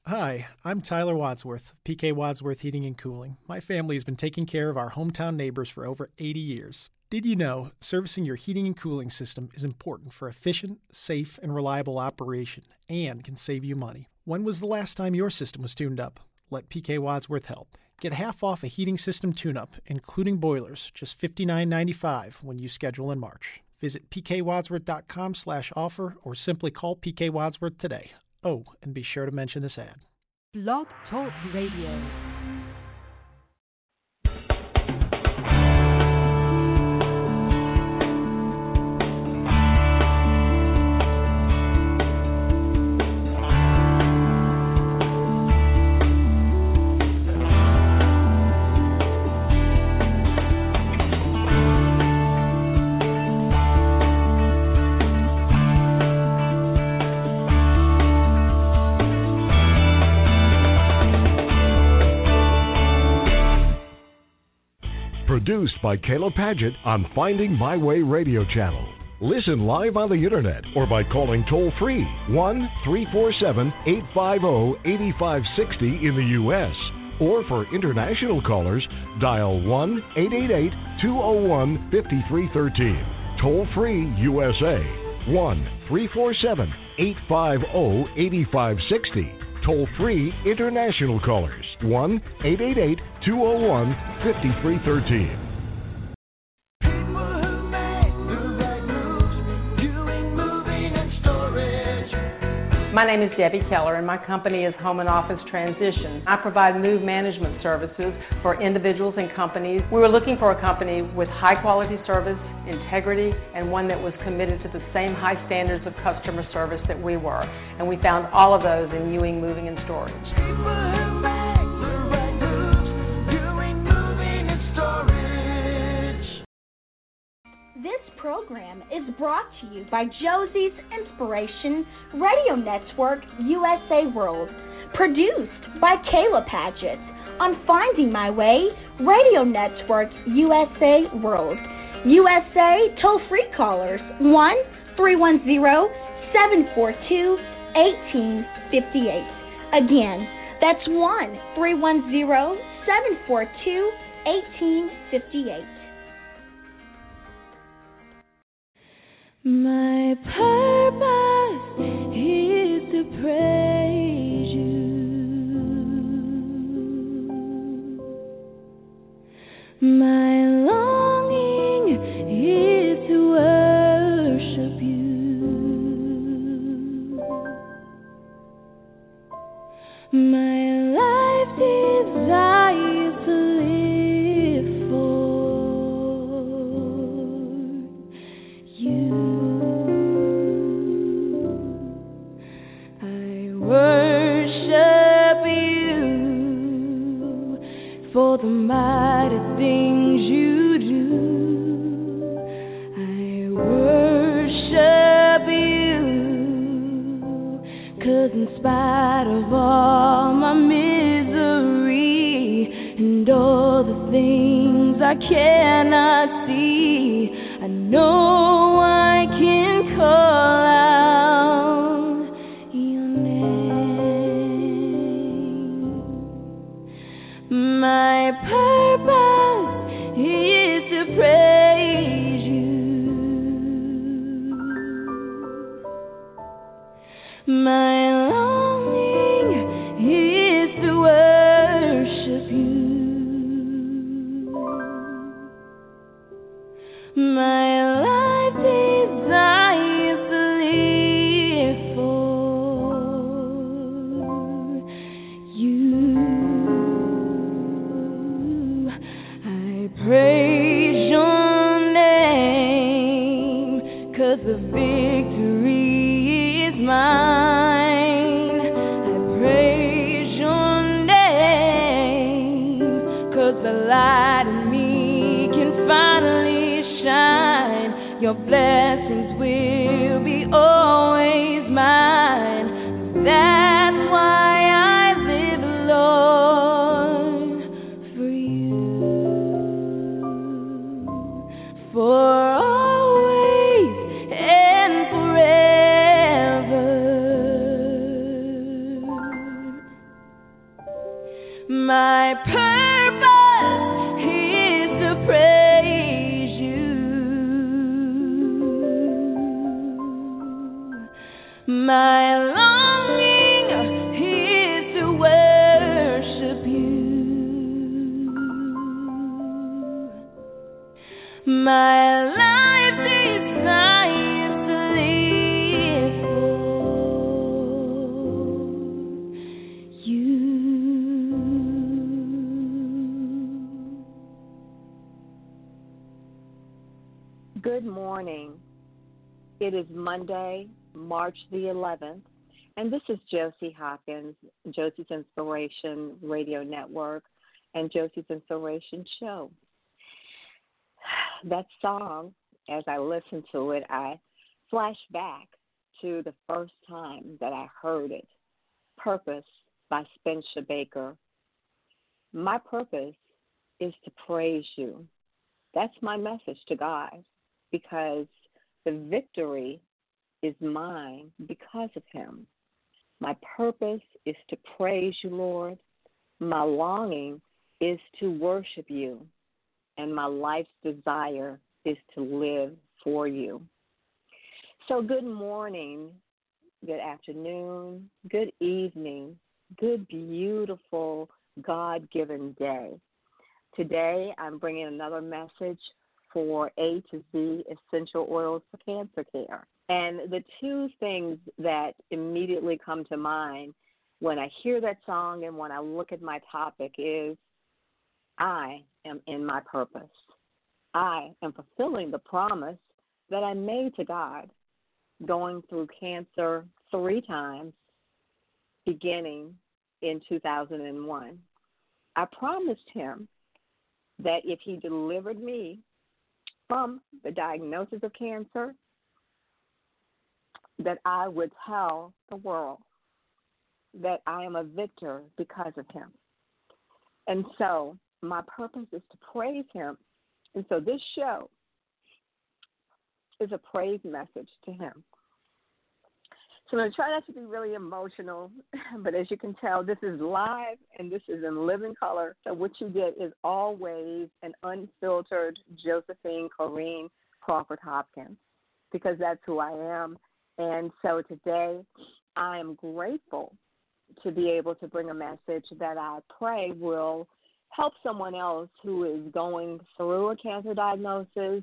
Hi, I'm Tyler Wadsworth, PK Wadsworth Heating and Cooling. My family has been taking care of our hometown neighbors for over 80 years. Did you know servicing your heating and cooling system is important for efficient, safe, and reliable operation and can save you money? When was the last time your system was tuned up? Let PK Wadsworth help. Get half off a heating system tune-up, including boilers, just $59.95 when you schedule in March. Visit pkwadsworth.com/offer or simply call PK Wadsworth today. Oh, and be sure to mention this ad. Blog Talk Radio. Produced by Kayla Padgett on Finding My Way radio channel. Listen live on the internet or by calling toll-free 1-347-850-8560 in the U.S. Or for international callers, dial 1-888-201-5313. Toll-free USA, 1-347-850-8560. Toll-free international callers, 1-888-201-5313. My name is Debbie Keller, and my company is Home and Office Transition. I provide move management services for individuals and companies. We were looking for a company with high-quality service, integrity, and one that was committed to the same high standards of customer service that we were. And we found all of those in Ewing Moving and Storage. This program is brought to you by Josie's Inspiration Radio Network USA World, produced by Kayla Padgett on Finding My Way Radio Network USA World. USA toll-free callers 1-310-742-1858. Again, that's 1-310-742-1858. My purpose is to praise you. My longing is to worship you. My life desires to live for you. Worship you for the mighty things you do. I worship you 'cause in spite of all my misery and all the things I cannot see, I know I can call out your name. My purpose is to praise you. My longing is to worship you. My life desires to live for you. I praise your name 'cause the victory is mine. I praise your name 'cause the light in me can finally shine. Your blessings will be always mine. That's why I live, Lord, for you. For always and forever. My purpose is to praise you. My longing is to worship you. My life desires to live for you. Good morning. It is Monday, March the 11th, and this is Josie Hawkins, Josie's Inspiration Radio Network, and Josie's Inspiration Show. That song, as I listen to it, I flash back to the first time that I heard it, Purpose by Spencer Baker. My purpose is to praise you. That's my message to God, because the victory is mine because of him. My purpose is to praise you, Lord. My longing is to worship you. And my life's desire is to live for you. So good morning, good afternoon, good evening, good, beautiful, God-given day. Today I'm bringing another message for A to Z essential oils for cancer care. And the two things that immediately come to mind when I hear that song and when I look at my topic is, I am in my purpose. I am fulfilling the promise that I made to God, going through cancer 3 times, beginning in 2001. I promised him that if he delivered me from the diagnosis of cancer, that I would tell the world that I am a victor because of him. And so my purpose is to praise him. And so this show is a praise message to him. So I'm going to try not to be really emotional, but as you can tell, this is live and this is in living color. So what you get is always an unfiltered Josephine Corrine Crawford Hopkins, because that's who I am. And so today I am grateful to be able to bring a message that I pray will help someone else who is going through a cancer diagnosis,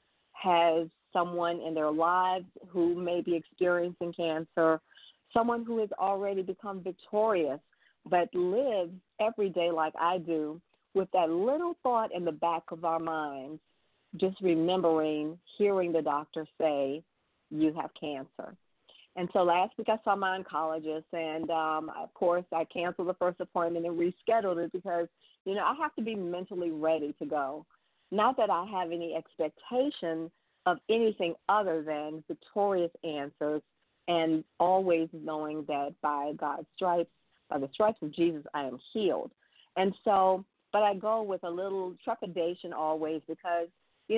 has someone in their lives who may be experiencing cancer, someone who has already become victorious but lives every day like I do with that little thought in the back of our minds, just remembering, hearing the doctor say, you have cancer. And so last week I saw my oncologist, and, of course, I canceled the first appointment and rescheduled it because, I have to be mentally ready to go. Not that I have any expectation of anything other than victorious answers and always knowing that by God's stripes, by the stripes of Jesus, I am healed. And so, but I go with a little trepidation always because,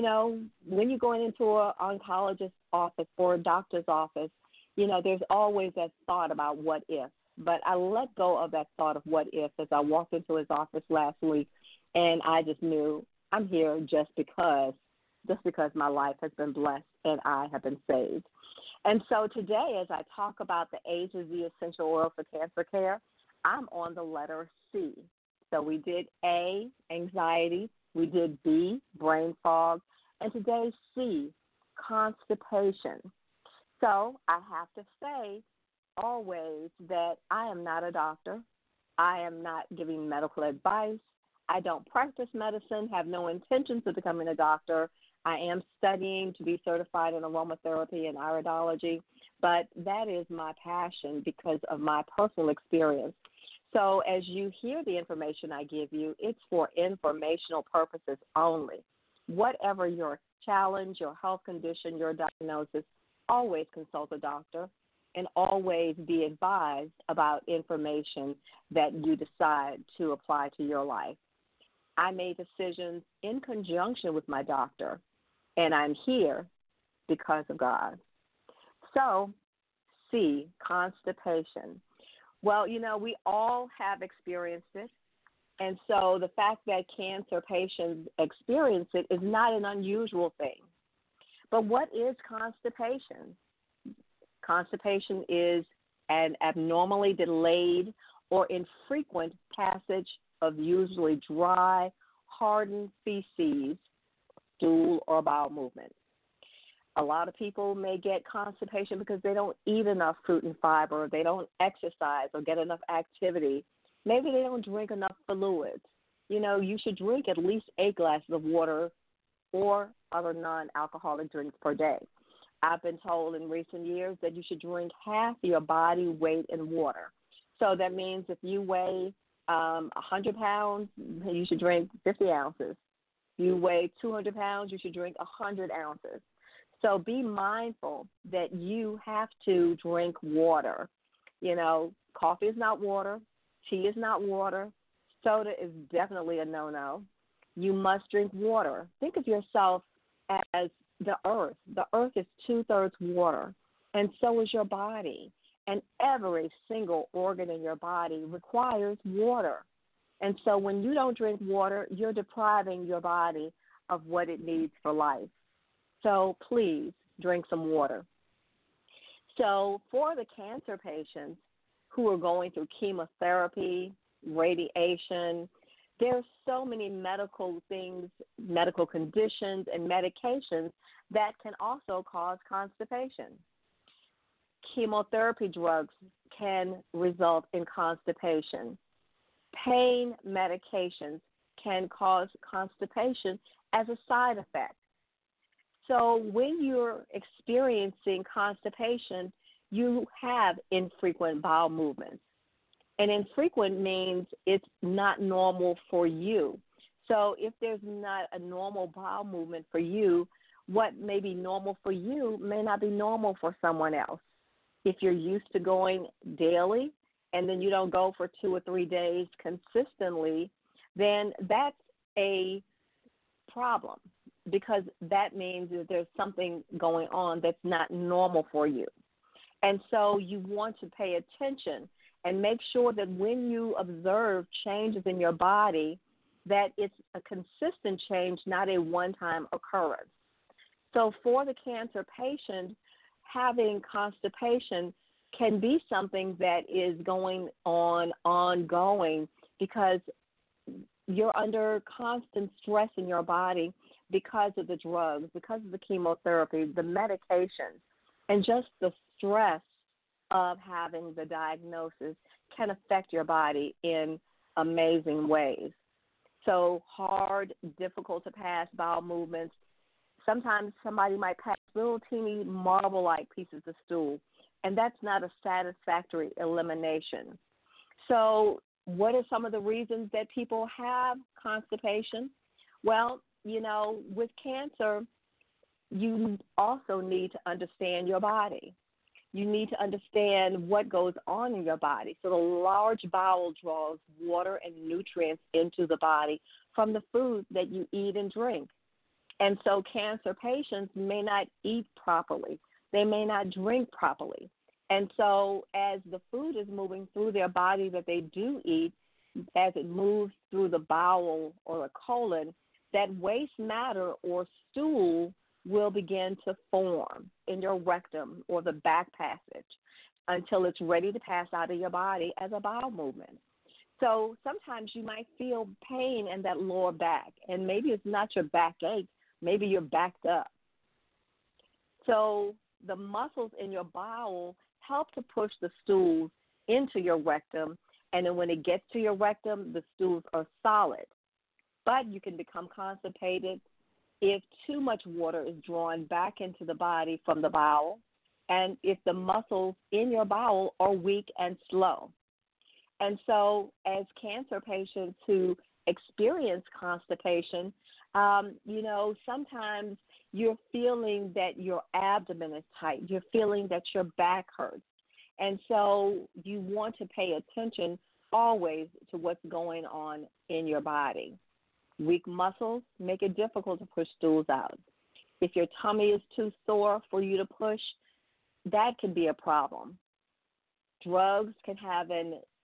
when you're going into an oncologist's office or a doctor's office, there's always that thought about what if. But I let go of that thought of what if as I walked into his office last week, and I just knew I'm here just because my life has been blessed and I have been saved. And so today, as I talk about the A to Z essential oil for cancer care, I'm on the letter C. So we did A, anxiety. We did B, brain fog. And today, C, constipation. So I have to say always that I am not a doctor. I am not giving medical advice. I don't practice medicine, have no intentions of becoming a doctor. I am studying to be certified in aromatherapy and iridology, but that is my passion because of my personal experience. So as you hear the information I give you, it's for informational purposes only. Whatever your challenge, your health condition, your diagnosis, always consult a doctor and always be advised about information that you decide to apply to your life. I made decisions in conjunction with my doctor, and I'm here because of God. So, C, constipation. Well, we all have experienced it. And so the fact that cancer patients experience it is not an unusual thing. But what is constipation? Constipation is an abnormally delayed or infrequent passage of usually dry, hardened feces, stool, or bowel movement. A lot of people may get constipation because they don't eat enough fruit and fiber, they don't exercise or get enough activity. Maybe they don't drink enough fluids. You know, you should drink at least 8 glasses of water or other non-alcoholic drinks per day. I've been told in recent years that you should drink half your body weight in water. So that means if you weigh 100 pounds, you should drink 50 ounces. If you weigh 200 pounds, you should drink 100 ounces. So be mindful that you have to drink water. You know, coffee is not water. Tea is not water. Soda is definitely a no-no. You must drink water. Think of yourself as the earth. The earth is 2/3 water, and so is your body. And every single organ in your body requires water. And so when you don't drink water, you're depriving your body of what it needs for life. So please drink some water. So for the cancer patients who are going through chemotherapy, radiation, there's so many medical things, medical conditions, and medications that can also cause constipation. Chemotherapy drugs can result in constipation. Pain medications can cause constipation as a side effect. So when you're experiencing constipation, you have infrequent bowel movements. And infrequent means it's not normal for you. So if there's not a normal bowel movement for you, what may be normal for you may not be normal for someone else. If you're used to going daily and then you don't go for 2 or 3 days consistently, then that's a problem, because that means that there's something going on that's not normal for you. And so you want to pay attention and make sure that when you observe changes in your body, that it's a consistent change, not a one-time occurrence. So for the cancer patient, having constipation can be something that is going on ongoing because you're under constant stress in your body because of the drugs, because of the chemotherapy, the medications, and just the stress of having the diagnosis can affect your body in amazing ways. So hard, difficult to pass bowel movements. Sometimes somebody might pass little teeny marble-like pieces of stool, and that's not a satisfactory elimination. So what are some of the reasons that people have constipation? Well, you know, with cancer, you also need to understand your body. You need to understand what goes on in your body. So the large bowel draws water and nutrients into the body from the food that you eat and drink. And so cancer patients may not eat properly. They may not drink properly. And so as the food is moving through their body that they do eat, as it moves through the bowel or the colon, that waste matter or stool will begin to form in your rectum or the back passage until it's ready to pass out of your body as a bowel movement. So sometimes you might feel pain in that lower back, and maybe it's not your backache, maybe you're backed up. So the muscles in your bowel help to push the stools into your rectum, and then when it gets to your rectum, the stools are solid. But you can become constipated if too much water is drawn back into the body from the bowel, and if the muscles in your bowel are weak and slow. And so as cancer patients who experience constipation, sometimes you're feeling that your abdomen is tight. You're feeling that your back hurts. And so you want to pay attention always to what's going on in your body. Weak muscles make it difficult to push stools out. If your tummy is too sore for you to push, that can be a problem. Drugs can have an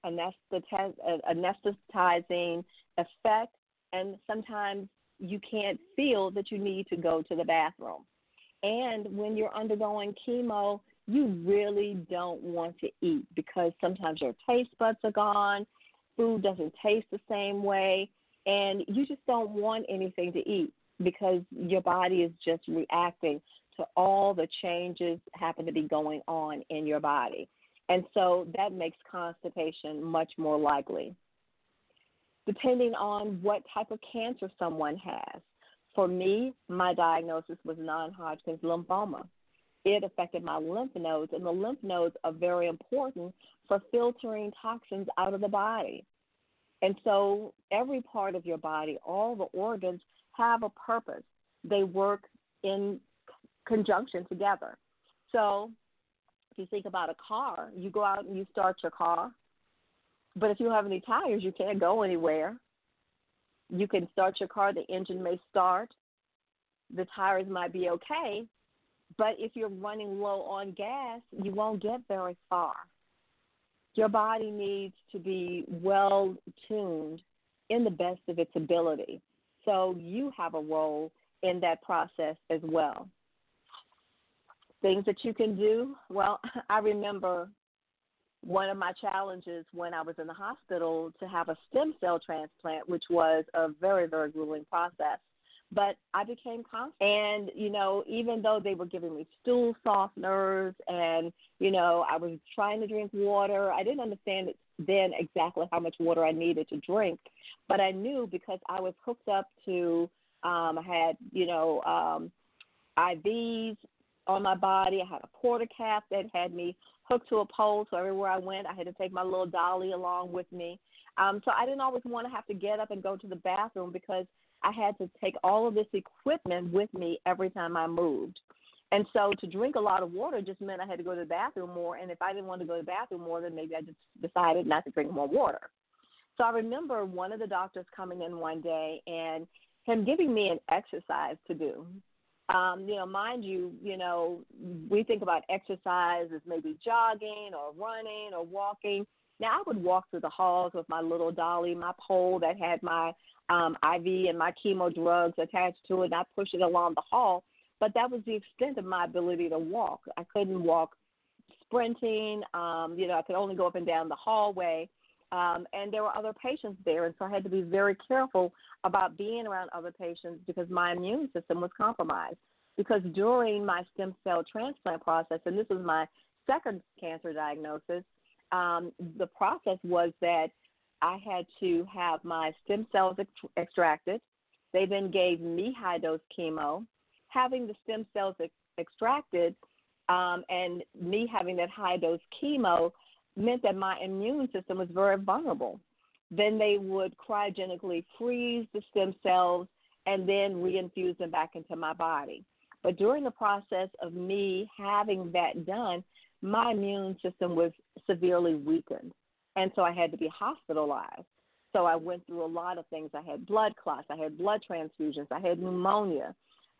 anesthetizing effect, and sometimes you can't feel that you need to go to the bathroom. And when you're undergoing chemo, you really don't want to eat because sometimes your taste buds are gone, food doesn't taste the same way, and you just don't want anything to eat because your body is just reacting to all the changes happen to be going on in your body. And so that makes constipation much more likely. Depending on what type of cancer someone has. For me, my diagnosis was non-Hodgkin's lymphoma. It affected my lymph nodes, and the lymph nodes are very important for filtering toxins out of the body. And so every part of your body, all the organs have a purpose. They work in conjunction together. So if you think about a car, you go out and you start your car, but if you don't have any tires, you can't go anywhere. You can start your car, the engine may start, the tires might be okay, but if you're running low on gas, you won't get very far. Your body needs to be well tuned in the best of its ability. So you have a role in that process as well. Things that you can do, well, I remember one of my challenges when I was in the hospital to have a stem cell transplant, which was a very, very grueling process. But I became confident. And, even though they were giving me stool softeners and, I was trying to drink water, I didn't understand then exactly how much water I needed to drink. But I knew because I was hooked up to, I had, IVs on my body. I had a porta cap that had me hooked to a pole, so everywhere I went, I had to take my little dolly along with me. So I didn't always want to have to get up and go to the bathroom because I had to take all of this equipment with me every time I moved. And so to drink a lot of water just meant I had to go to the bathroom more, and if I didn't want to go to the bathroom more, then maybe I just decided not to drink more water. So I remember one of the doctors coming in one day and him giving me an exercise to do. Mind you, we think about exercise as maybe jogging or running or walking. Now, I would walk through the halls with my little dolly, my pole that had my IV and my chemo drugs attached to it, and I pushed it along the hall. But that was the extent of my ability to walk. I couldn't walk sprinting. I could only go up and down the hallway. And there were other patients there, and so I had to be very careful about being around other patients because my immune system was compromised. Because during my stem cell transplant process, and this was my second cancer diagnosis, the process was that I had to have my stem cells extracted. They then gave me high-dose chemo. Having the stem cells extracted and me having that high-dose chemo meant that my immune system was very vulnerable. Then they would cryogenically freeze the stem cells and then reinfuse them back into my body. But during the process of me having that done, my immune system was severely weakened, and so I had to be hospitalized. So I went through a lot of things. I had blood clots. I had blood transfusions. I had pneumonia.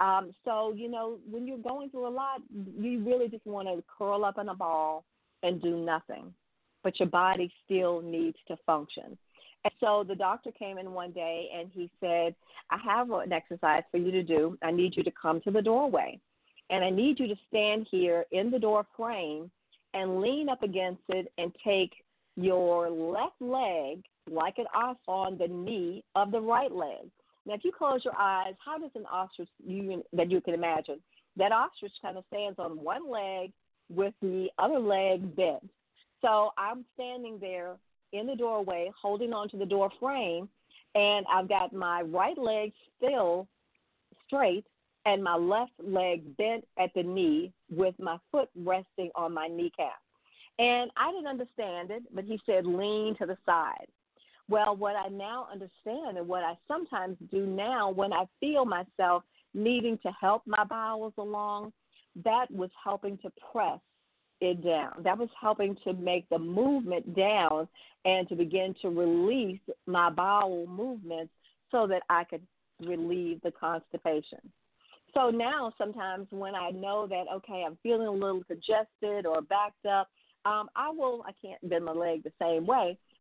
So, when you're going through a lot, you really just want to curl up in a ball and do nothing. But your body still needs to function. And so the doctor came in one day and he said, I have an exercise for you to do. I need you to come to the doorway. And I need you to stand here in the door frame and lean up against it and take your left leg like an ostrich on the knee of the right leg. Now, if you close your eyes, how does an ostrich, that you can imagine, that ostrich kind of stands on one leg with the other leg bent. So I'm standing there in the doorway holding onto the door frame, and I've got my right leg still straight and my left leg bent at the knee with my foot resting on my kneecap. And I didn't understand it, but he said, lean to the side. Well, what I now understand and what I sometimes do now when I feel myself needing to help my bowels along, that was helping to press it down. That was helping to make the movement down and to begin to release my bowel movements so that I could relieve the constipation. So now sometimes when I know that, okay, I'm feeling a little congested or backed up, I can't bend my leg the same way,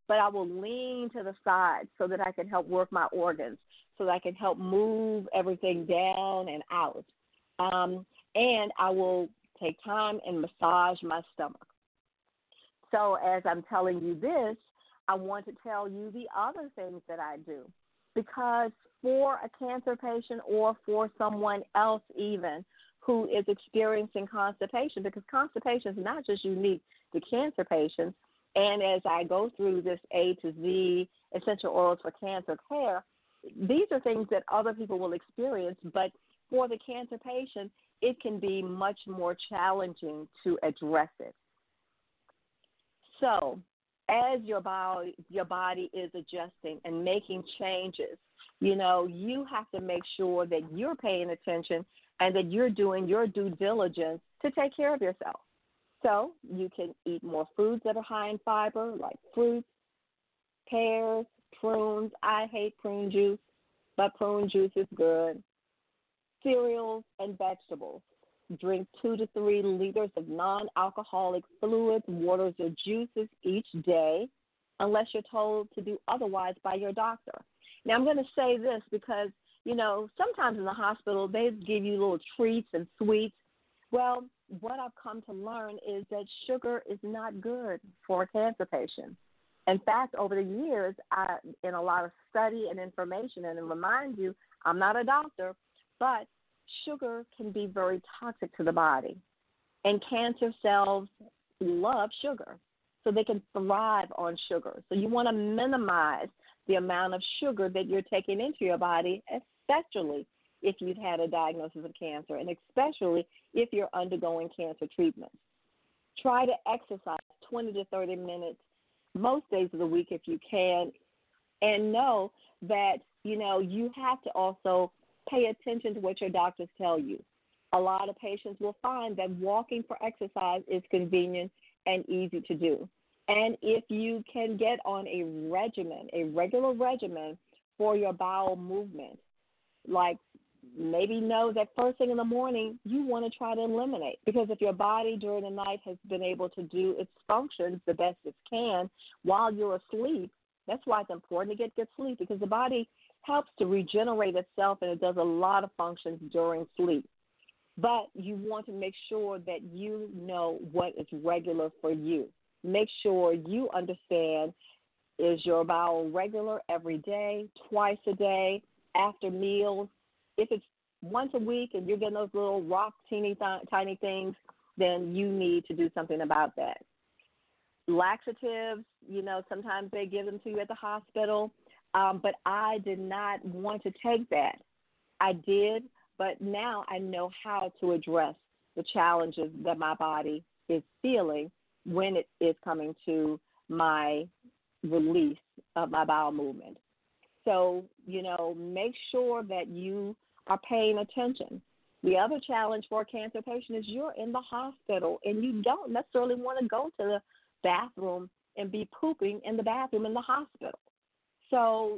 but I will lean to the side so that I can help work my organs, so that I can help move everything down and out. And I will take time and massage my stomach. So as I'm telling you this, I want to tell you the other things that I do, because for a cancer patient or for someone else even who is experiencing constipation, because constipation is not just unique to cancer patients, and as I go through this A to Z essential oils for cancer care, these are things that other people will experience, but for the cancer patient, it can be much more challenging to address it. So as your body is adjusting and making changes, you have to make sure that you're paying attention and that you're doing your due diligence to take care of yourself. So you can eat more foods that are high in fiber, like fruits, pears, prunes. I hate prune juice, but prune juice is good. Cereals and vegetables. Drink 2 to 3 liters of non-alcoholic fluids, waters, or juices each day, unless you're told to do otherwise by your doctor. Now, I'm going to say this because, sometimes in the hospital, they give you little treats and sweets. Well, what I've come to learn is that sugar is not good for a cancer patient. In fact, over the years, in a lot of study and information, and to remind you, I'm not a doctor, but sugar can be very toxic to the body. And cancer cells love sugar, so they can thrive on sugar. So you want to minimize the amount of sugar that you're taking into your body, especially if you've had a diagnosis of cancer, and especially if you're undergoing cancer treatment. Try to exercise 20 to 30 minutes most days of the week if you can, and know that, you have to also pay attention to what your doctors tell you. A lot of patients will find that walking for exercise is convenient and easy to do. And if you can get on a regular regimen for your bowel movement, like maybe know that first thing in the morning you want to try to eliminate, because if your body during the night has been able to do its functions the best it can while you're asleep, that's why it's important to get good sleep, because the body helps to regenerate itself and it does a lot of functions during sleep. But you want to make sure that you know what is regular for you. Make sure you understand, is your bowel regular every day, twice a day, after meals? If it's once a week and you're getting those little tiny things, then you need to do something about that. Laxatives, sometimes they give them to you at the hospital, but I did not want to take that. I did, but now I know how to address the challenges that my body is feeling when it is coming to my release of my bowel movement. So, make sure that you are paying attention. The other challenge for a cancer patient is you're in the hospital and you don't necessarily want to go to the bathroom and be pooping in the bathroom in the hospital. So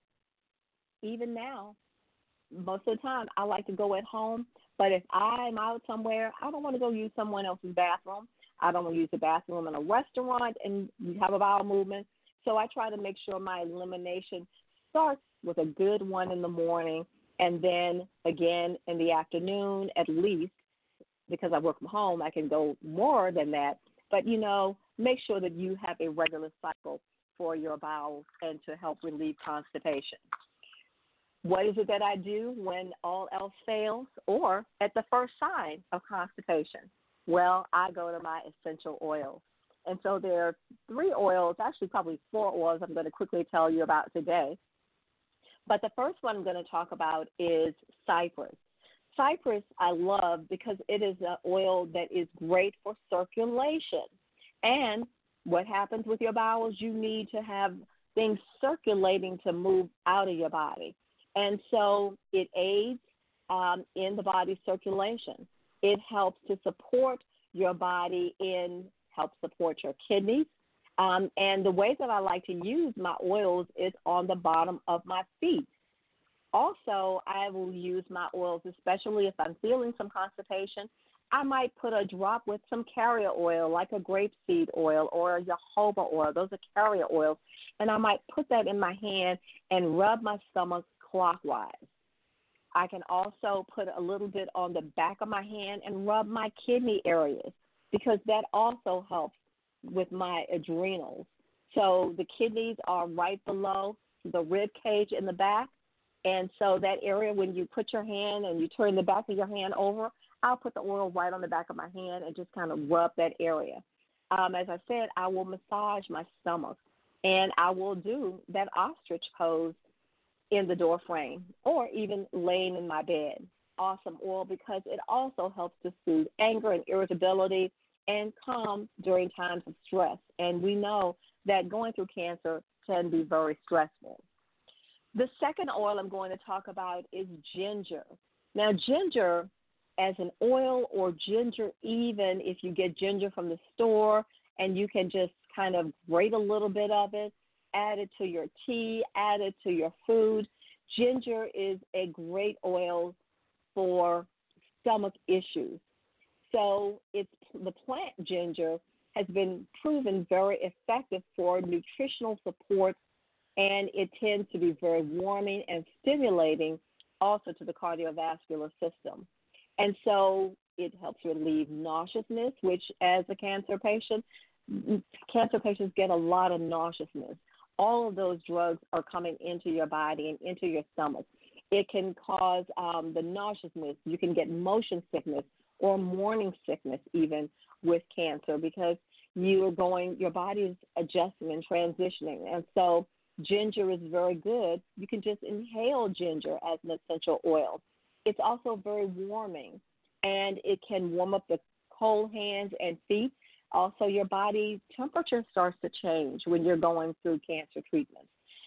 even now, most of the time, I like to go at home. But if I'm out somewhere, I don't want to go use someone else's bathroom. I don't want to use the bathroom in a restaurant and have a bowel movement. So I try to make sure my elimination starts with a good one in the morning, and then again in the afternoon at least, because I work from home, I can go more than that. But, make sure that you have a regular cycle for your bowels and to help relieve constipation. What is it that I do when all else fails or at the first sign of constipation? Well, I go to my essential oils. And so there are 3 oils, actually probably 4 oils I'm going to quickly tell you about today. But the first one I'm going to talk about is cypress. Cypress I love because it is an oil that is great for circulation. And what happens with your bowels, you need to have things circulating to move out of your body. And so it aids in the body's circulation. It helps to support your body helps support your kidneys. And the way that I like to use my oils is on the bottom of my feet. Also, I will use my oils, especially if I'm feeling some constipation. I might put a drop with some carrier oil, like a grapeseed oil or a jojoba oil. Those are carrier oils. And I might put that in my hand and rub my stomach clockwise. I can also put a little bit on the back of my hand and rub my kidney areas, because that also helps with my adrenals. So the kidneys are right below the rib cage in the back. And so that area, when you put your hand and you turn the back of your hand over, I'll put the oil right on the back of my hand and just kind of rub that area. As I said, I will massage my stomach, and I will do that ostrich pose in the door frame or even laying in my bed. Awesome oil, because it also helps to soothe anger and irritability and calm during times of stress. And we know that going through cancer can be very stressful. The second oil I'm going to talk about is ginger. Now, ginger as an oil, or ginger even if you get ginger from the store and you can just kind of grate a little bit of it, add it to your tea, add it to your food. Ginger is a great oil for stomach issues. So the plant ginger has been proven very effective for nutritional support, and it tends to be very warming and stimulating also to the cardiovascular system. And so it helps relieve nauseousness, which as a cancer patients get a lot of nauseousness. All of those drugs are coming into your body and into your stomach. It can cause the nauseousness. You can get motion sickness or morning sickness even with cancer, because your body is adjusting and transitioning. And so ginger is very good. You can just inhale ginger as an essential oil. It's also very warming, and it can warm up the cold hands and feet. Also, your body temperature starts to change when you're going through cancer treatments.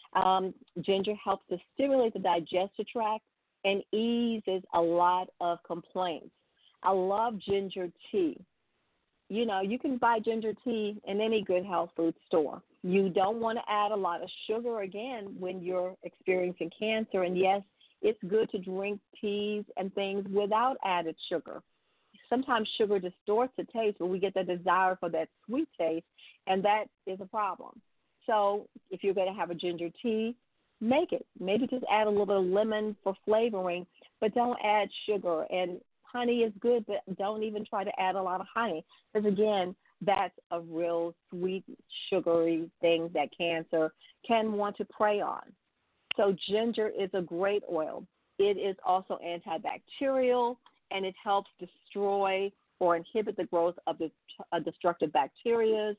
Ginger helps to stimulate the digestive tract and eases a lot of complaints. I love ginger tea. You know, you can buy ginger tea in any good health food store. You don't want to add a lot of sugar, again, when you're experiencing cancer. And yes, it's good to drink teas and things without added sugar. Sometimes sugar distorts the taste, but we get the desire for that sweet taste, and that is a problem. So if you're going to have a ginger tea, make it. Maybe just add a little bit of lemon for flavoring, but don't add sugar. And honey is good, but don't even try to add a lot of honey, because, again, that's a real sweet, sugary thing that cancer can want to prey on. So ginger is a great oil. It is also antibacterial, and it helps destroy or inhibit the growth of the destructive bacteria.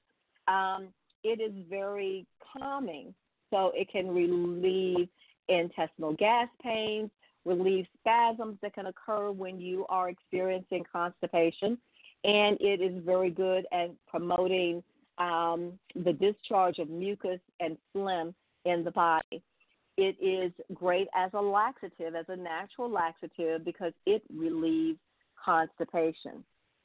It is very calming, so it can relieve intestinal gas pains, relieve spasms that can occur when you are experiencing constipation, and it is very good at promoting the discharge of mucus and phlegm in the body. It is great as a laxative, as a natural laxative, because it relieves constipation.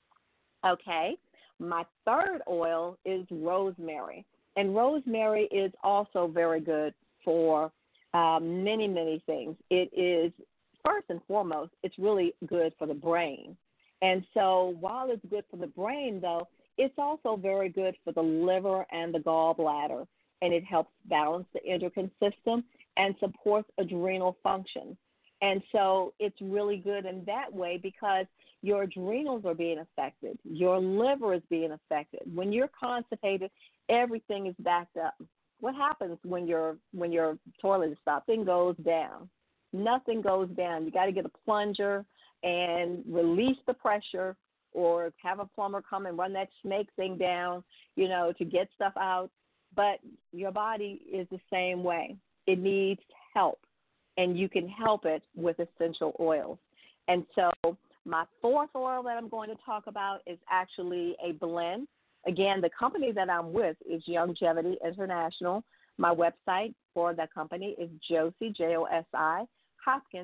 Okay, my third oil is rosemary. And rosemary is also very good for many, many things. It is, first and foremost, it's really good for the brain. And so while it's good for the brain, though, it's also very good for the liver and the gallbladder. And it helps balance the endocrine system and supports adrenal function. And so it's really good in that way, because your adrenals are being affected. Your liver is being affected. When you're constipated, everything is backed up. What happens when your toilet is stopped? Thing goes down. Nothing goes down. You got to get a plunger and release the pressure, or have a plumber come and run that snake thing down, to get stuff out. But your body is the same way. It needs help, and you can help it with essential oils. And so my fourth oil that I'm going to talk about is actually a blend. Again, the company that I'm with is Youngevity International. My website for that company is Josie, Josi, Hopkins,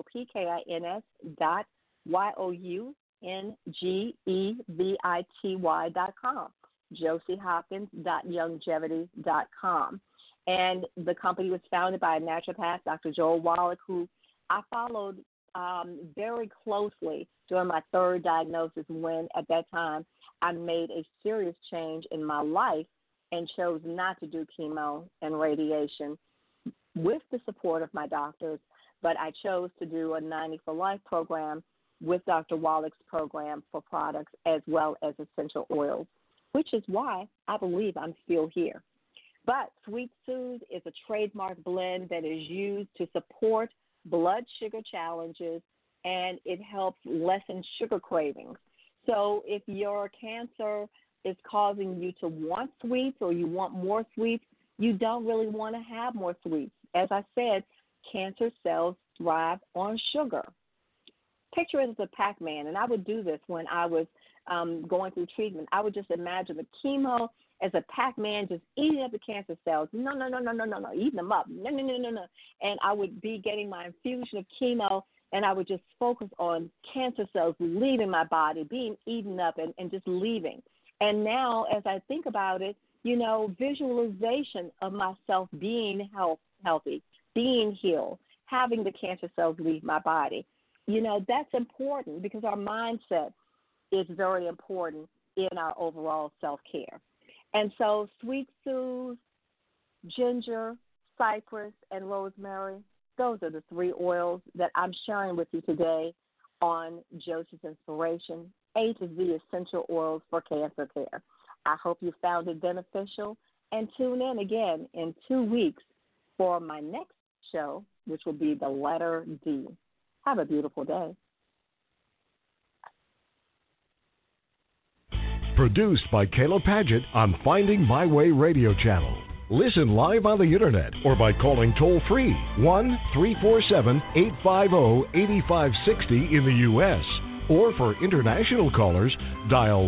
HOPKINS.YOUNGEVITY.com. JosieHopkins.youngevity.com. And the company was founded by a naturopath, Dr. Joel Wallach, who I followed very closely during my third diagnosis when, at that time, I made a serious change in my life and chose not to do chemo and radiation with the support of my doctors, but I chose to do a 90 for Life program with Dr. Wallach's program for products as well as essential oils, which is why I believe I'm still here. But Sweet Soothe is a trademark blend that is used to support blood sugar challenges, and it helps lessen sugar cravings. So if your cancer is causing you to want sweets or you want more sweets, you don't really want to have more sweets. As I said, cancer cells thrive on sugar. Picture it as a Pac-Man, and I would do this when I was going through treatment. I would just imagine the chemo as a Pac-Man just eating up the cancer cells. No, eating them up. No. And I would be getting my infusion of chemo, and I would just focus on cancer cells leaving my body, being eaten up and just leaving. And now as I think about it, visualization of myself being healthy, being healed, having the cancer cells leave my body. That's important because our mindset is very important in our overall self-care. And so Sweet Soothe, ginger, cypress, and rosemary, those are the three oils that I'm sharing with you today on Josie's Inspiration, A to Z Essential Oils for Cancer Care. I hope you found it beneficial, and tune in again in 2 weeks for my next show, which will be the letter D. Have a beautiful day. Produced by Kayla Padgett on Finding My Way radio channel. Listen live on the internet or by calling toll-free 1-347-850-8560 in the U.S. Or for international callers, dial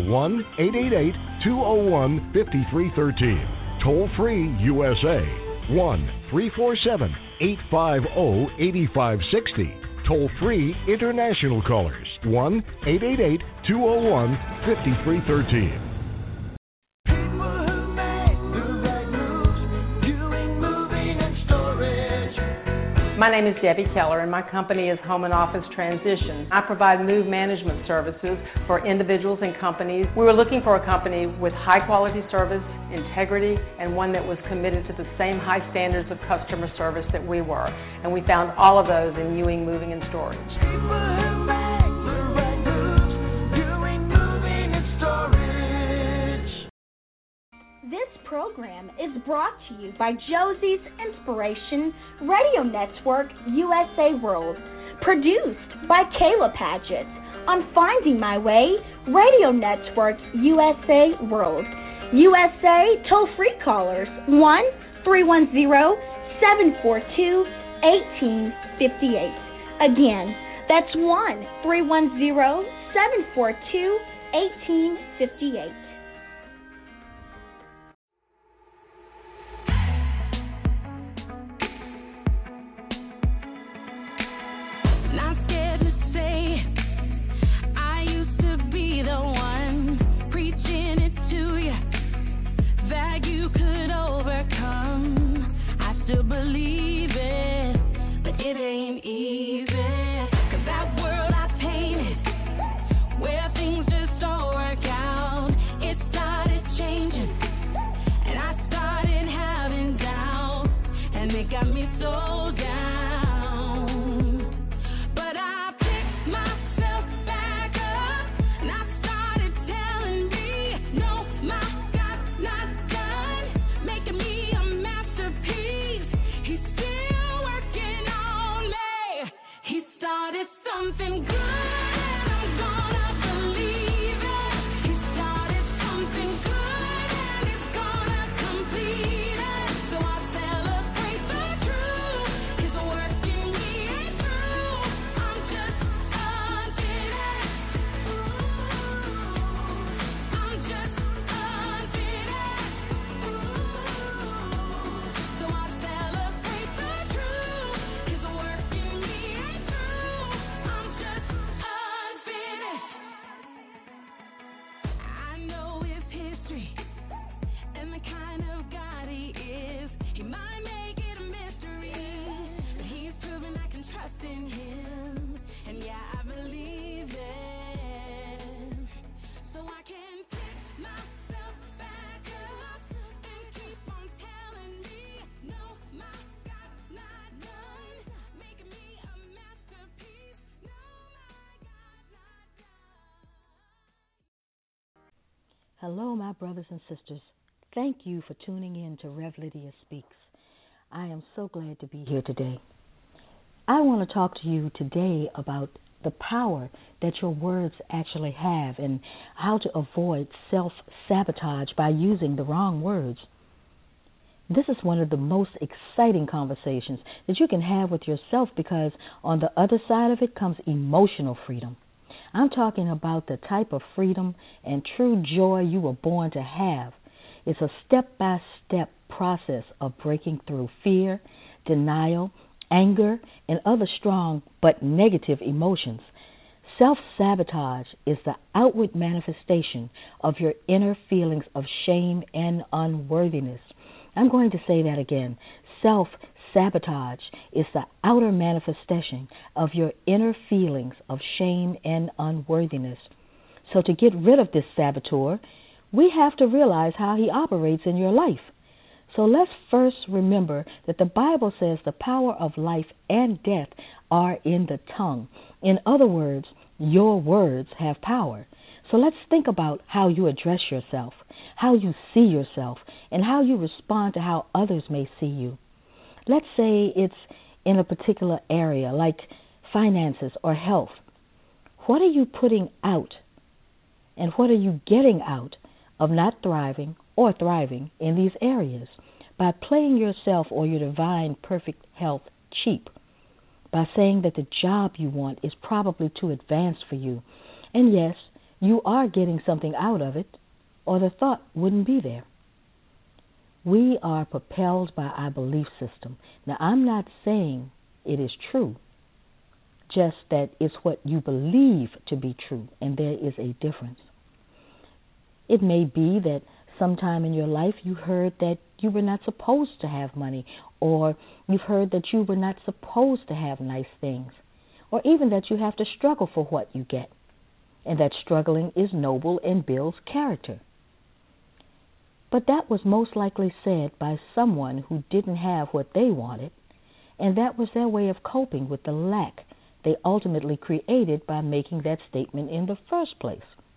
1-888-201-5313. Toll-free USA, 1-347-850-8560. Toll-free international callers, 1-888-201-5313. My name is Debbie Keller, and my company is Home and Office Transition. I provide move management services for individuals and companies. We were looking for a company with high-quality service, integrity, and one that was committed to the same high standards of customer service that we were. And we found all of those in Ewing Moving and Storage. This program is brought to you by Josie's Inspiration Radio Network USA World, produced by Kayla Padgett on Finding My Way Radio Network USA World. USA toll-free callers 1-310-742-1858. Again, that's 1-310-742-1858. Not scared to say I used to be the one preaching it to you that you could overcome. I still believe it, but it ain't easy. 'Cause that world I painted, where things just don't work out, it started changing, and I started having doubts, and it got me so down. Something good, and I'm gonna believe it. He started something good, and he's gonna complete it. So I celebrate the truth. He's working me through. I'm just unfinished. I'm just unfinished. So I celebrate the truth. He's working me through. I'm just Hello, my brothers and sisters. Thank you for tuning in to Rev Lydia Speaks. I am so glad to be here today. I want to talk to you today about the power that your words actually have and how to avoid self-sabotage by using the wrong words. This is one of the most exciting conversations that you can have with yourself because on the other side of it comes emotional freedom. I'm talking about the type of freedom and true joy you were born to have. It's a step-by-step process of breaking through fear, denial, anger, and other strong but negative emotions. Self-sabotage is the outward manifestation of your inner feelings of shame and unworthiness. I'm going to say that again. Self-sabotage is the outer manifestation of your inner feelings of shame and unworthiness. So to get rid of this saboteur, we have to realize how he operates in your life. So let's first remember that the Bible says the power of life and death are in the tongue. In other words, your words have power. So let's think about how you address yourself, how you see yourself, and how you respond to how others may see you. Let's say it's in a particular area like finances or health. What are you putting out and what are you getting out of not thriving or thriving in these areas by playing yourself or your divine perfect health cheap, by saying that the job you want is probably too advanced for you, and yes, you are getting something out of it, or the thought wouldn't be there. We are propelled by our belief system. Now, I'm not saying it is true, just that it's what you believe to be true, and there is a difference. It may be that sometime in your life you heard that you were not supposed to have money, or you've heard that you were not supposed to have nice things, or even that you have to struggle for what you get, and that struggling is noble and builds character. But that was most likely said by someone who didn't have what they wanted, and that was their way of coping with the lack they ultimately created by making that statement in the first place.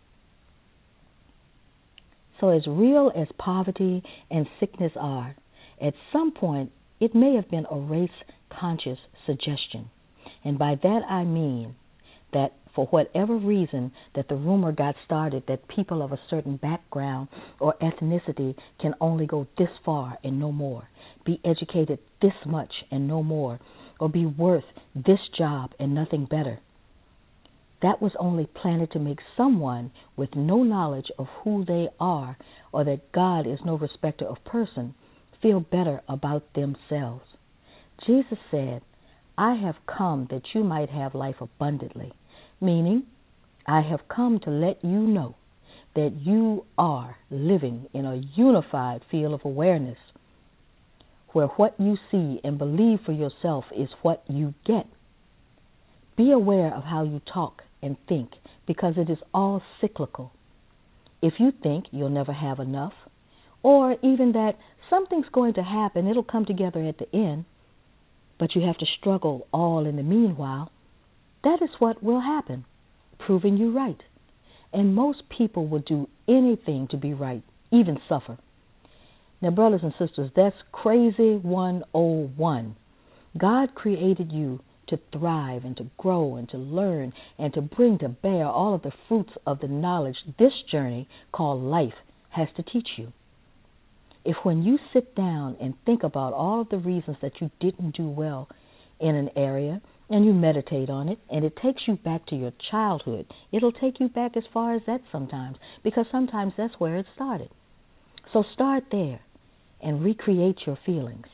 So as real as poverty and sickness are, at some point it may have been a race-conscious suggestion. And by that I mean that for whatever reason that the rumor got started that people of a certain background or ethnicity can only go this far and no more, be educated this much and no more, or be worth this job and nothing better. That was only planted to make someone with no knowledge of who they are or that God is no respecter of person feel better about themselves. Jesus said, I have come that you might have life abundantly, meaning I have come to let you know that you are living in a unified field of awareness where what you see and believe for yourself is what you get. Be aware of how you talk and think, because it is all cyclical. If you think you'll never have enough, or even that something's going to happen, it'll come together at the end, but you have to struggle all in the meanwhile, that is what will happen, proving you right. And most people will do anything to be right, even suffer. Now, brothers and sisters, that's crazy 101. God created you to thrive and to grow and to learn and to bring to bear all of the fruits of the knowledge this journey called life has to teach you. If when you sit down and think about all of the reasons that you didn't do well in an area and you meditate on it and it takes you back to your childhood, it'll take you back as far as that sometimes, because sometimes that's where it started. So start there and recreate your feelings.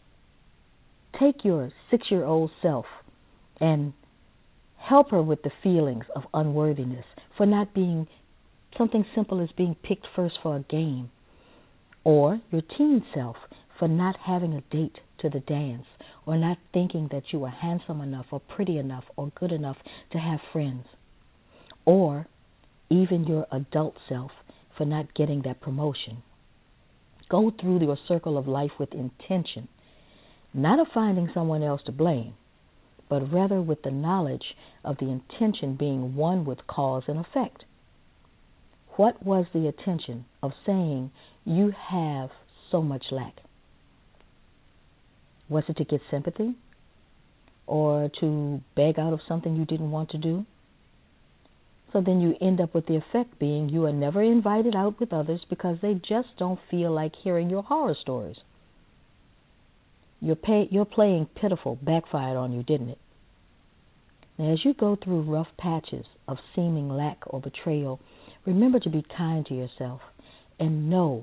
Take your 6-year-old self and help her with the feelings of unworthiness for not being something simple as being picked first for a game, or your teen self for not having a date to the dance, or not thinking that you were handsome enough or pretty enough or good enough to have friends, or even your adult self for not getting that promotion. Go through your circle of life with intention, not of finding someone else to blame, but rather with the knowledge of the intention being one with cause and effect. What was the intention of saying you have so much lack? Was it to get sympathy? Or to beg out of something you didn't want to do? So then you end up with the effect being you are never invited out with others because they just don't feel like hearing your horror stories. Your playing pitiful backfired on you, didn't it? Now, as you go through rough patches of seeming lack or betrayal, remember to be kind to yourself and know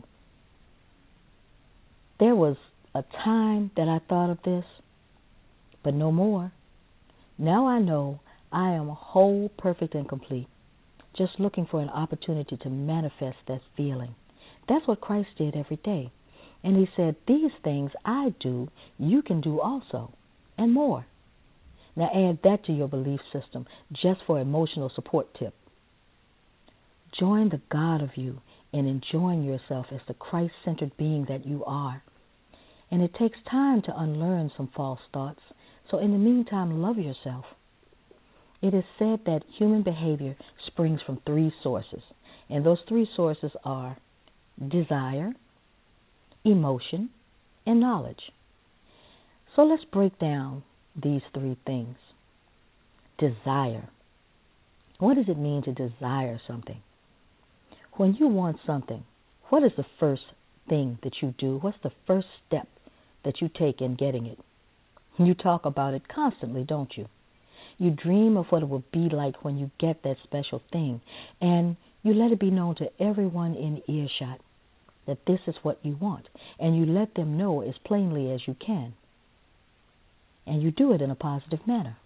there was a time that I thought of this, but no more. Now I know I am whole, perfect, and complete, just looking for an opportunity to manifest that feeling. That's what Christ did every day. And he said, these things I do, you can do also, and more. Now add that to your belief system, just for emotional support tip. Join the God of you in enjoying yourself as the Christ-centered being that you are. And it takes time to unlearn some false thoughts. So in the meantime, love yourself. It is said that human behavior springs from 3 sources. And those 3 sources are desire, emotion, and knowledge. So let's break down these 3 things. Desire. What does it mean to desire something? When you want something, what is the first thing that you do? What's the first step that you take in getting it? You talk about it constantly, don't you? You dream of what it will be like when you get that special thing, and you let it be known to everyone in earshot that this is what you want, and you let them know as plainly as you can. And you do it in a positive manner.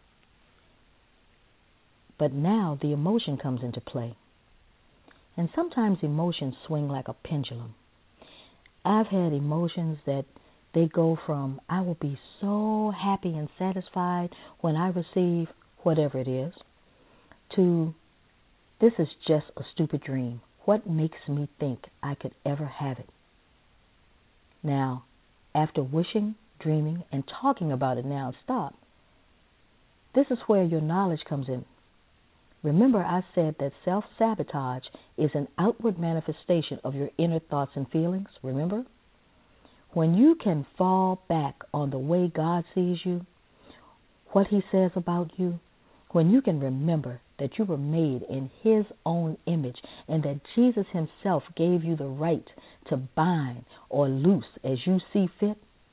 But now the emotion comes into play. And sometimes emotions swing like a pendulum. I've had emotions that they go from, I will be so happy and satisfied when I receive whatever it is, to, this is just a stupid dream. What makes me think I could ever have it? Now, after wishing, dreaming, and talking about it now, stop. This is where your knowledge comes in. Remember, I said that self-sabotage is an outward manifestation of your inner thoughts and feelings, remember? When you can fall back on the way God sees you, what he says about you, when you can remember that you were made in his own image and that Jesus himself gave you the right to bind or loose as you see fit,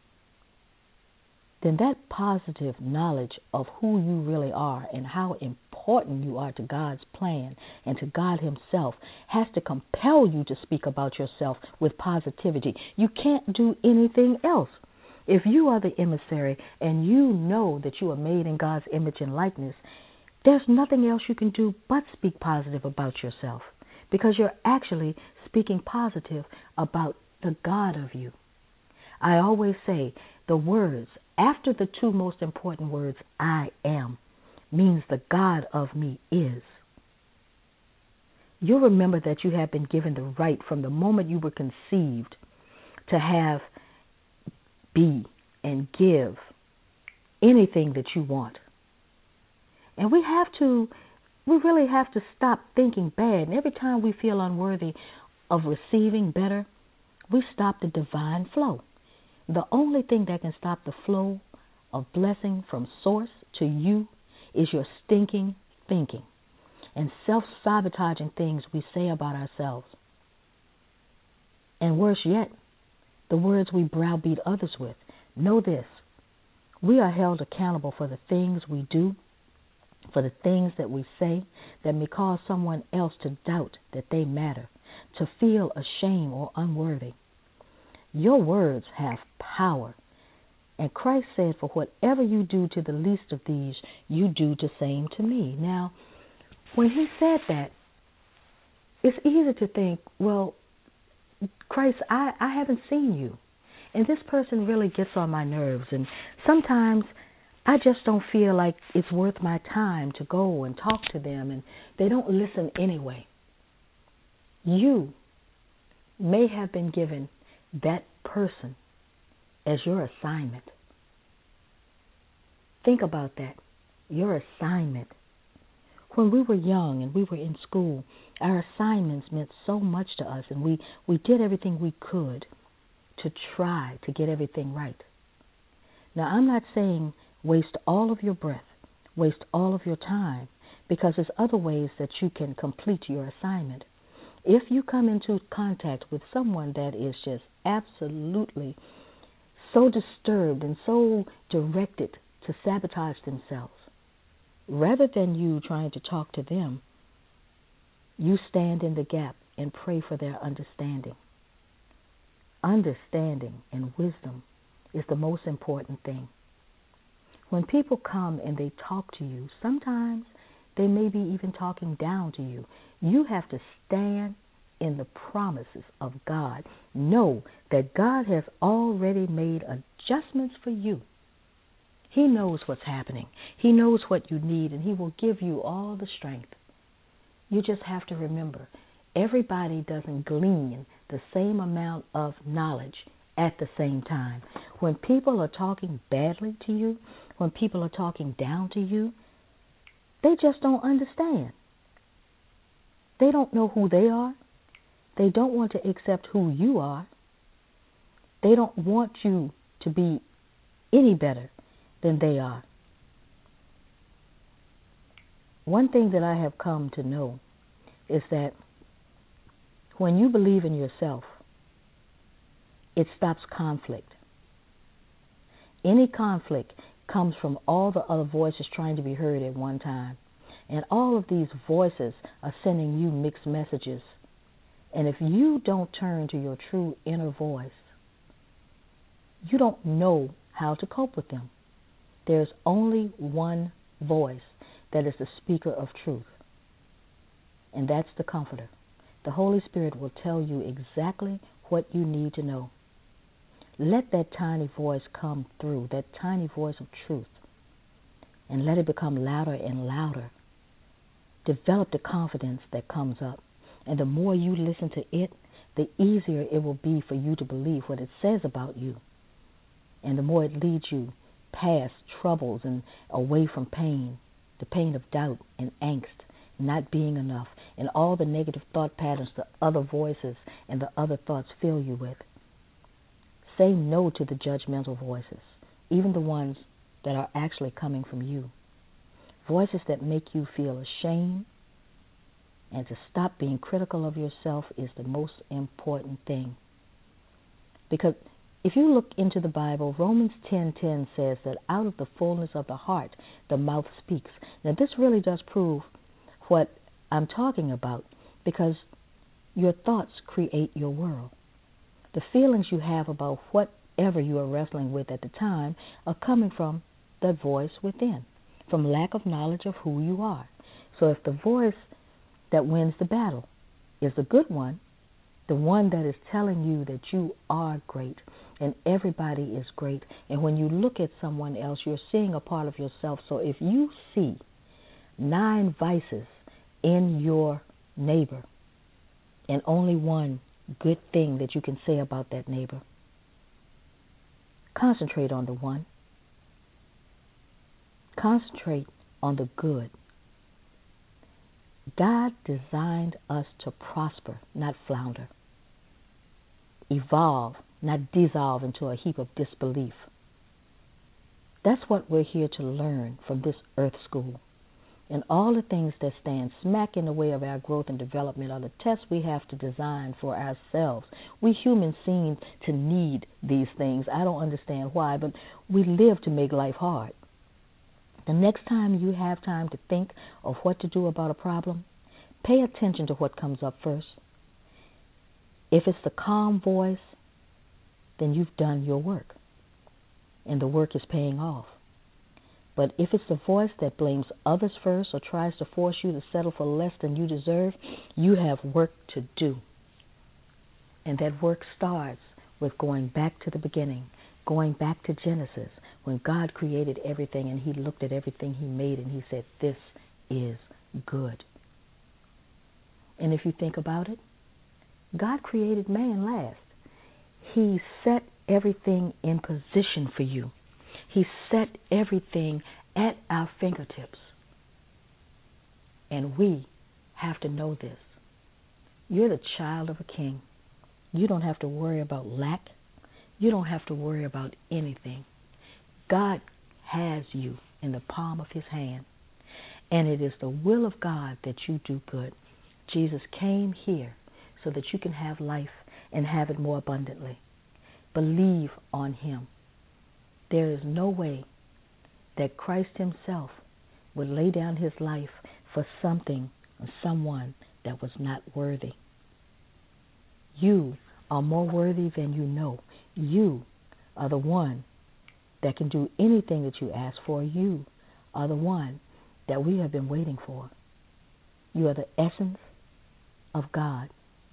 then that positive knowledge of who you really are and how important you are to God's plan and to God himself has to compel you to speak about yourself with positivity. You can't do anything else. If you are the emissary and you know that you are made in God's image and likeness, there's nothing else you can do but speak positive about yourself, because you're actually speaking positive about the God of you. I always say the words after the 2 most important words, I am, means the God of me is. You'll remember that you have been given the right from the moment you were conceived to have, be, and give anything that you want. And we really have to stop thinking bad. And every time we feel unworthy of receiving better, we stop the divine flow. The only thing that can stop the flow of blessing from source to you is your stinking thinking and self-sabotaging things we say about ourselves. And worse yet, the words we browbeat others with. Know this, we are held accountable for the things we do, for the things that we say that may cause someone else to doubt that they matter, to feel ashamed or unworthy. Your words have power. And Christ said, for whatever you do to the least of these, you do the same to me. Now, when he said that, it's easy to think, well, Christ, I haven't seen you. And this person really gets on my nerves. And sometimes I just don't feel like it's worth my time to go and talk to them. And they don't listen anyway. You may have been given that person as your assignment. Think about that. Your assignment. When we were young and we were in school, our assignments meant so much to us, and we did everything we could to try to get everything right. Now, I'm not saying waste all of your breath, waste all of your time, because there's other ways that you can complete your assignment. If you come into contact with someone that is just absolutely so disturbed and so directed to sabotage themselves, rather than you trying to talk to them, you stand in the gap and pray for their understanding. Understanding and wisdom is the most important thing. When people come and they talk to you, sometimes they may be even talking down to you. You have to stand in the promises of God. Know that God has already made adjustments for you. He knows what's happening. He knows what you need, and He will give you all the strength. You just have to remember, everybody doesn't glean the same amount of knowledge at the same time. When people are talking badly to you, when people are talking down to you, they just don't understand. They don't know who they are. They don't want to accept who you are. They don't want you to be any better than they are. One thing that I have come to know is that when you believe in yourself, it stops conflict. Any conflict comes from all the other voices trying to be heard at one time. And all of these voices are sending you mixed messages. And if you don't turn to your true inner voice, you don't know how to cope with them. There's only one voice that is the speaker of truth, and that's the Comforter. The Holy Spirit will tell you exactly what you need to know. Let that tiny voice come through, that tiny voice of truth, and let it become louder and louder. Develop the confidence that comes up, and the more you listen to it, the easier it will be for you to believe what it says about you, and the more it leads you past troubles and away from pain, the pain of doubt and angst, not being enough, and all the negative thought patterns the other voices and the other thoughts fill you with. Say no to the judgmental voices, even the ones that are actually coming from you. Voices that make you feel ashamed, and to stop being critical of yourself is the most important thing. Because if you look into the Bible, Romans 10:10 says that out of the fullness of the heart, the mouth speaks. Now, this really does prove what I'm talking about, because your thoughts create your world. The feelings you have about whatever you are wrestling with at the time are coming from that voice within, from lack of knowledge of who you are. So if the voice that wins the battle is the good one, the one that is telling you that you are great and everybody is great, and when you look at someone else, you're seeing a part of yourself. So if you see 9 vices in your neighbor and only one good thing that you can say about that neighbor, concentrate on the one. Concentrate on the good. God designed us to prosper, not flounder. Evolve, not dissolve into a heap of disbelief. That's what we're here to learn from this earth school. And all the things that stand smack in the way of our growth and development are the tests we have to design for ourselves. We humans seem to need these things. I don't understand why, but we live to make life hard. The next time you have time to think of what to do about a problem, pay attention to what comes up first. If it's the calm voice, then you've done your work, and the work is paying off. But if it's the voice that blames others first or tries to force you to settle for less than you deserve, you have work to do. And that work starts with going back to the beginning, going back to Genesis, when God created everything and He looked at everything He made and He said, "This is good." And if you think about it, God created man last. He set everything in position for you. He set everything at our fingertips. And we have to know this. You're the child of a king. You don't have to worry about lack. You don't have to worry about anything. God has you in the palm of his hand. And it is the will of God that you do good. Jesus came here so that you can have life and have it more abundantly. Believe on him. There is no way that Christ himself would lay down his life for something or someone that was not worthy. You are more worthy than you know. You are the one that can do anything that you ask for. You are the one that we have been waiting for. You are the essence of God.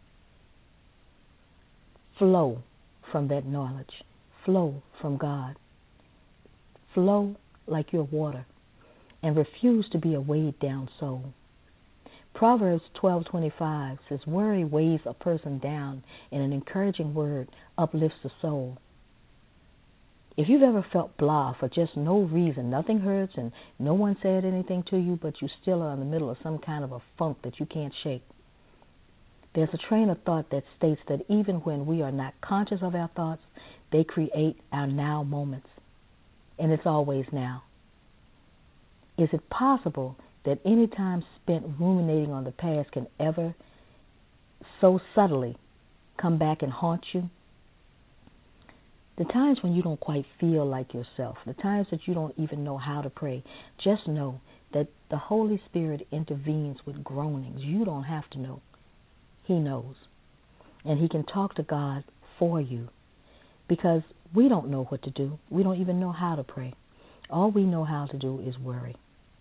Flow from that knowledge. Flow from God. Flow like you're water and refuse to be a weighed down soul. Proverbs 12:25 says, worry weighs a person down and an encouraging word uplifts the soul. If you've ever felt blah for just no reason, nothing hurts and no one said anything to you, but you still are in the middle of some kind of a funk that you can't shake. There's a train of thought that states that even when we are not conscious of our thoughts, they create our now moments. And it's always now. Is it possible that any time spent ruminating on the past can ever so subtly come back and haunt you? The times when you don't quite feel like yourself, the times that you don't even know how to pray, just know that the Holy Spirit intervenes with groanings. You don't have to know. He knows. And he can talk to God for you because we don't know what to do. We don't even know how to pray. All we know how to do is worry.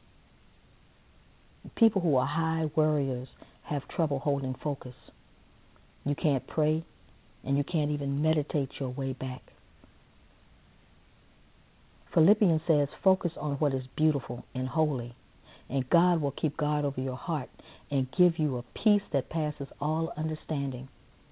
People who are high worriers have trouble holding focus. You can't pray and you can't even meditate your way back. Philippians says, focus on what is beautiful and holy, and God will keep guard over your heart and give you a peace that passes all understanding.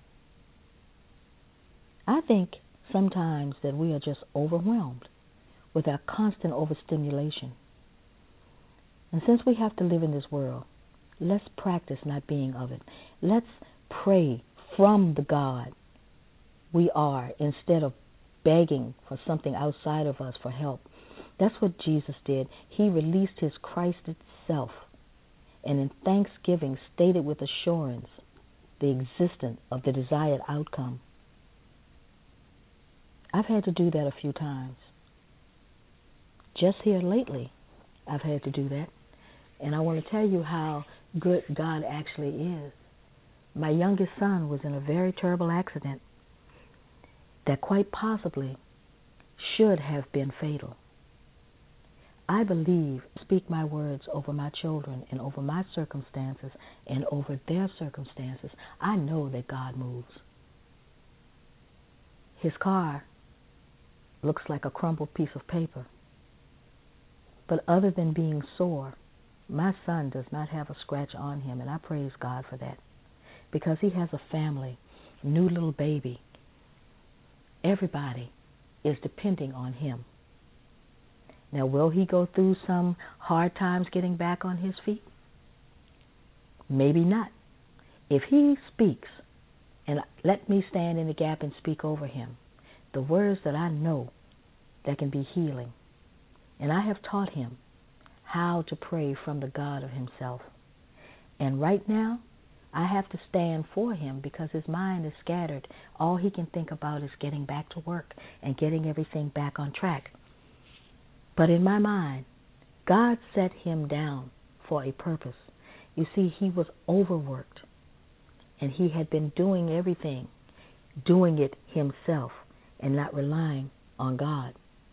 I think sometimes that we are just overwhelmed with our constant overstimulation. And since we have to live in this world, let's practice not being of it. Let's pray from the God we are instead of begging for something outside of us for help. That's what Jesus did. He released his Christ itself and in thanksgiving stated with assurance the existence of the desired outcome. I've had to do that a few times. Just here lately, I've had to do that. And I want to tell you how good God actually is. My youngest son was in a very terrible accident that quite possibly should have been fatal. I believe, speak my words over my children and over my circumstances and over their circumstances. I know that God moves. His car looks like a crumpled piece of paper. But other than being sore, my son does not have a scratch on him, and I praise God for that. Because he has a family, new little baby. Everybody is depending on him. Now, will he go through some hard times getting back on his feet? Maybe not. If he speaks, and let me stand in the gap and speak over him, the words that I know that can be healing. And I have taught him how to pray from the God of himself. And right now, I have to stand for him because his mind is scattered. All he can think about is getting back to work and getting everything back on track. But in my mind, God set him down for a purpose. You see, he was overworked, and he had been doing everything, doing it himself, and not relying on God.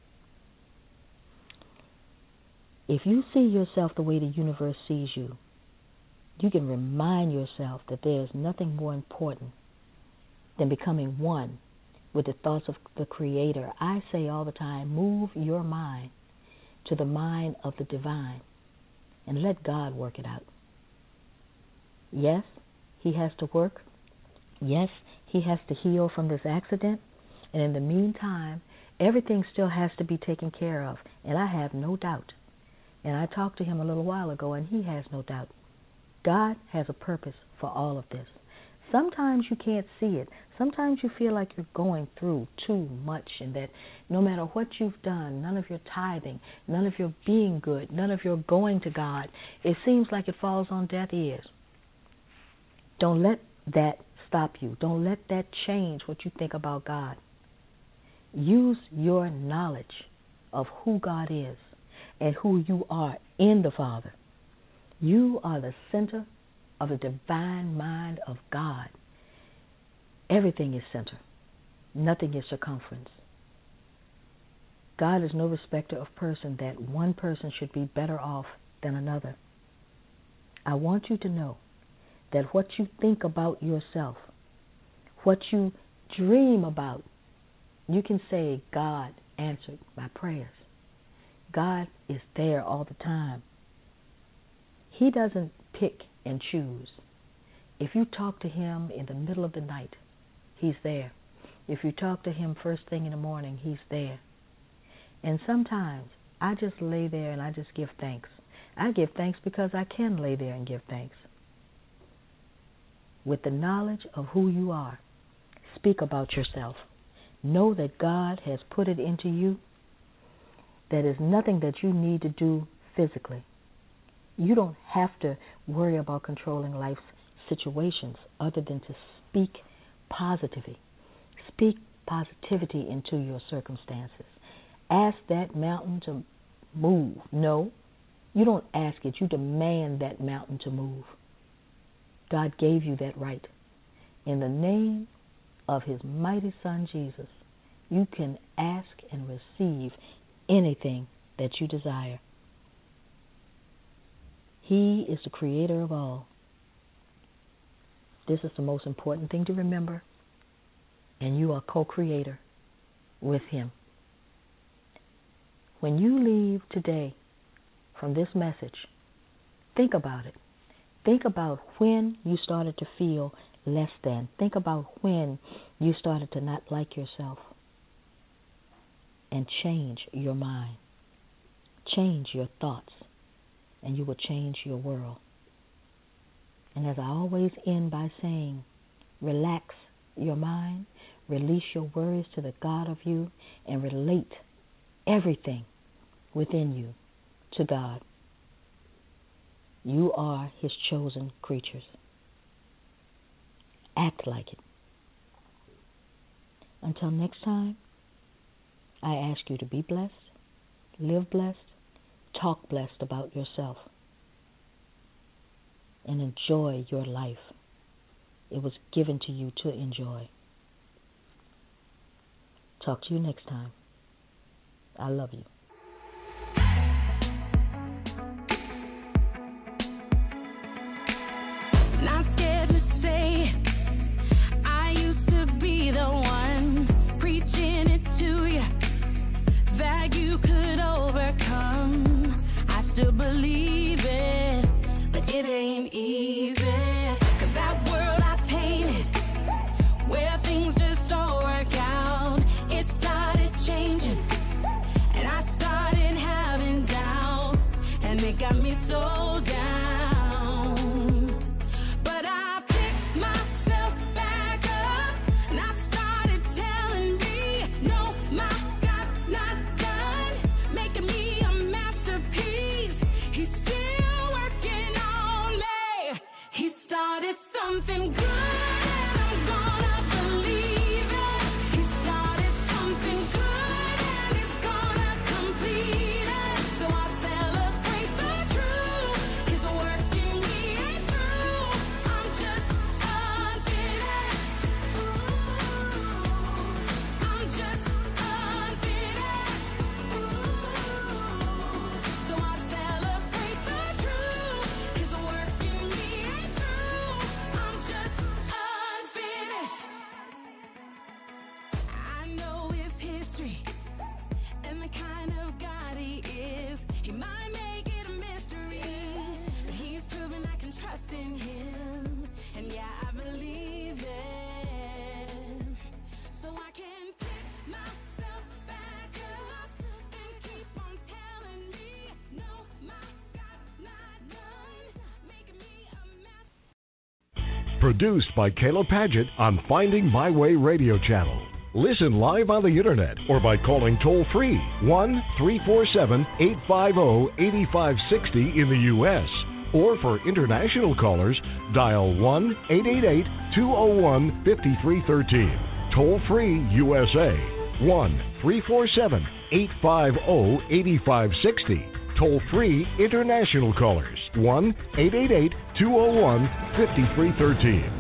If you see yourself the way the universe sees you, you can remind yourself that there is nothing more important than becoming one with the thoughts of the Creator. I say all the time, move your mind to the mind of the divine and let God work it out. Yes, he has to work. Yes, he has to heal from this accident. And in the meantime, everything still has to be taken care of. And I have no doubt. And I talked to him a little while ago, and he has no doubt. God has a purpose for all of this. Sometimes you can't see it. Sometimes you feel like you're going through too much and that no matter what you've done, none of your tithing, none of your being good, none of your going to God, it seems like it falls on deaf ears. Don't let that stop you. Don't let that change what you think about God. Use your knowledge of who God is and who you are in the Father. You are the center of the divine mind of God. Everything is center. Nothing is circumference. God is no respecter of person that one person should be better off than another. I want you to know that what you think about yourself, what you dream about, you can say, God answered my prayers. God is there all the time. He doesn't pick and choose. If you talk to him in the middle of the night, he's there. If you talk to him first thing in the morning, he's there. And sometimes I just lay there and I just give thanks. I give thanks because I can lay there and give thanks. With the knowledge of who you are, speak about yourself. Know that God has put it into you. There is nothing that you need to do physically. You don't have to worry about controlling life's situations other than to speak positivity. Speak positivity into your circumstances. Ask that mountain to move. No, you don't ask it. You demand that mountain to move. God gave you that right. In the name of his mighty Son, Jesus, you can ask and receive anything that you desire. He is the creator of all. This is the most important thing to remember, and you are co-creator with him. When you leave today from this message, think about it. Think about when you started to feel less than. Think about when you started to not like yourself. And change your mind. Change your thoughts. And you will change your world. And as I always end by saying, relax your mind, release your worries to the God of you, and relate everything within you to God. You are his chosen creatures. Act like it. Until next time, I ask you to be blessed, live blessed, talk blessed about yourself, and enjoy your life. It was given to you to enjoy. Talk to you next time. I love you. Not scared to say I used to be the one preaching it to you that you could overcome. I still believe it, but it ain't easy. 'Cause that world I painted, where things just don't work out, it started changing, and I started having doubts, and it got me so down. But I picked myself back up, and I started telling me, no, my God's not done making me a masterpiece. He's still working on me. He started something good. Produced by Kayla Padgett on Finding My Way radio channel. Listen live on the internet or by calling toll-free 1-347-850-8560 in the U.S. Or for international callers, dial 1-888-201-5313. Toll-free USA, 1-347-850-8560. Toll-free international callers, 1-888-201-5313.